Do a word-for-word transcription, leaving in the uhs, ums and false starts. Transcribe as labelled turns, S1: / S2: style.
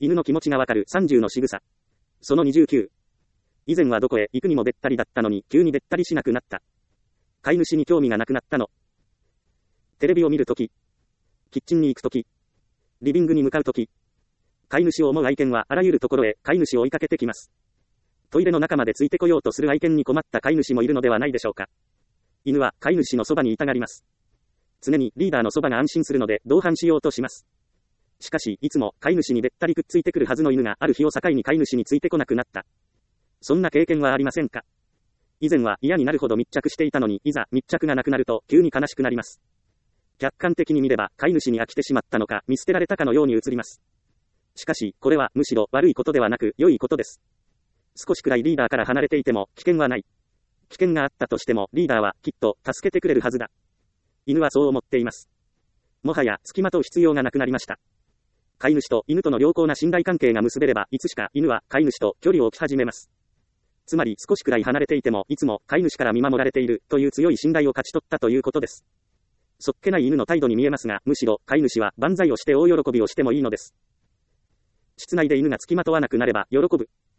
S1: 犬の気持ちがわかるさんじゅうの仕草。そのにじゅうきゅう。以前はどこへ行くにもべったりだったのに、急にべったりしなくなった。飼い主に興味がなくなったの。テレビを見るとき、キッチンに行くとき、リビングに向かうとき、飼い主を思う愛犬はあらゆるところへ飼い主を追いかけてきます。トイレの中までついてこようとする愛犬に困った飼い主もいるのではないでしょうか。犬は飼い主のそばにいたがります。常にリーダーのそばが安心するので同伴しようとします。しかし、いつも飼い主にべったりくっついてくるはずの犬がある日を境に飼い主についてこなくなった。そんな経験はありませんか？以前は嫌になるほど密着していたのに、いざ密着がなくなると急に悲しくなります。客観的に見れば飼い主に飽きてしまったのか見捨てられたかのように映ります。しかし、これはむしろ悪いことではなく良いことです。少しくらいリーダーから離れていても危険はない。危険があったとしてもリーダーはきっと助けてくれるはずだ。犬はそう思っています。もはや付きまとう必要がなくなりました。飼い主と犬との良好な信頼関係が結べれば、いつしか犬は飼い主と距離を置き始めます。つまり少しくらい離れていてもいつも飼い主から見守られているという強い信頼を勝ち取ったということです。そっけない犬の態度に見えますが、むしろ飼い主は万歳をして大喜びをしてもいいのです。室内で犬が付きまとわなくなれば喜ぶ。